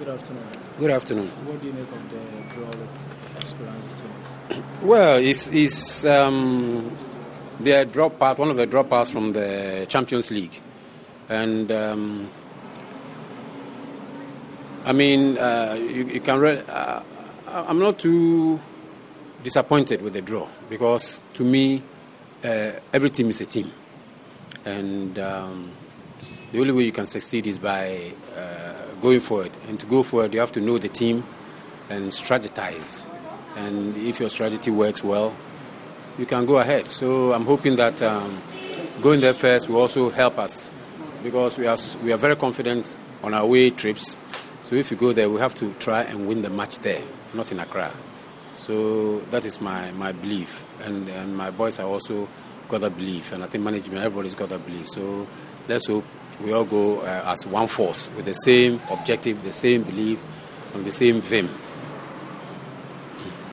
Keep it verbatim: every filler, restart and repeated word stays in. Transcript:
Good afternoon. Good afternoon. What do you make of the draw with Esperance Tunis? Well, it's, it's um, their drop out, one of the dropouts from the Champions League. And, um, I mean, uh, you, you can re- uh, I'm not too disappointed with the draw because, to me, uh, every team is a team. And um, the only way you can succeed is by uh, going forward. And to go forward, you have to know the team and strategize. And if your strategy works well, you can go ahead. So I'm hoping that um, going there first will also help us because we are we are very confident on our away trips. So if you go there, we have to try and win the match there, not in Accra. So that is my, my belief. And, and my boys are also got that belief. And I think management, everybody's got that belief. So let's hope we all go uh, as one force with the same objective, the same belief, and the same vim.